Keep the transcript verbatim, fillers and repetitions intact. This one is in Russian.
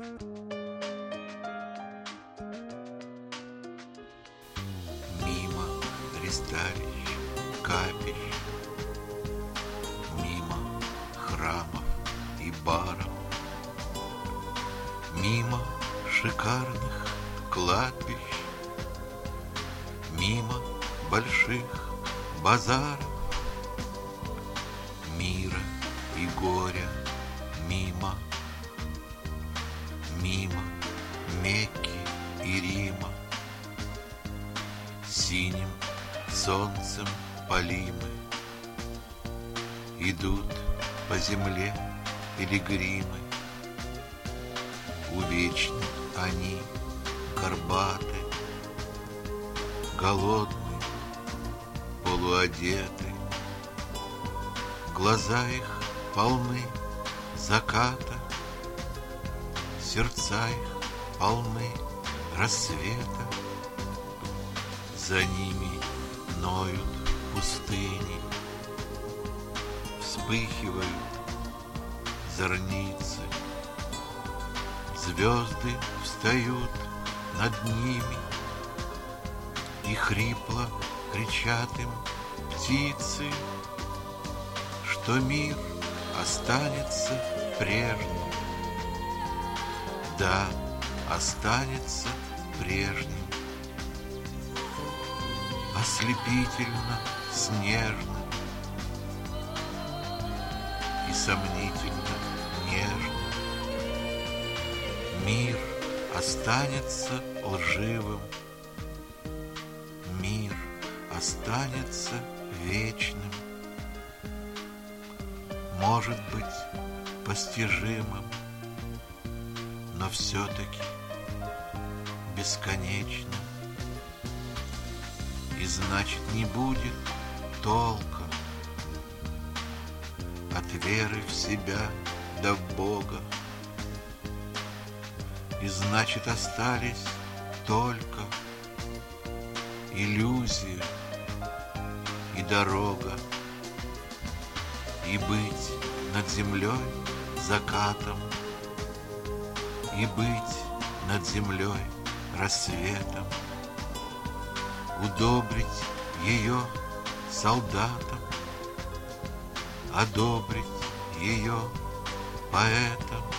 Мимо ристалищ, капищ, мимо храмов и баров, мимо шикарных кладбищ, мимо больших базаров, мира и горя мимо, мимо Мекки и Рима, синим солнцем полимы идут по земле пилигримы. Увечны они, горбаты, голодны, полуодеты, глаза их полны заката, сердца их полны рассвета. За ними ноют пустыни, вспыхивают зорницы, звезды встают над ними, и хрипло кричат им птицы, что мир останется прежним. Да, останется прежним. Ослепительно снежно и сомнительно нежно. Мир останется лживым, мир останется вечным, может быть постижимым, но все-таки бесконечным. И значит, не будет толка от веры в себя до Бога. И значит, остались только иллюзия и дорога, и быть над землей закатом, и быть над землей рассветом, удобрить ее солдатам, одобрить ее поэтам.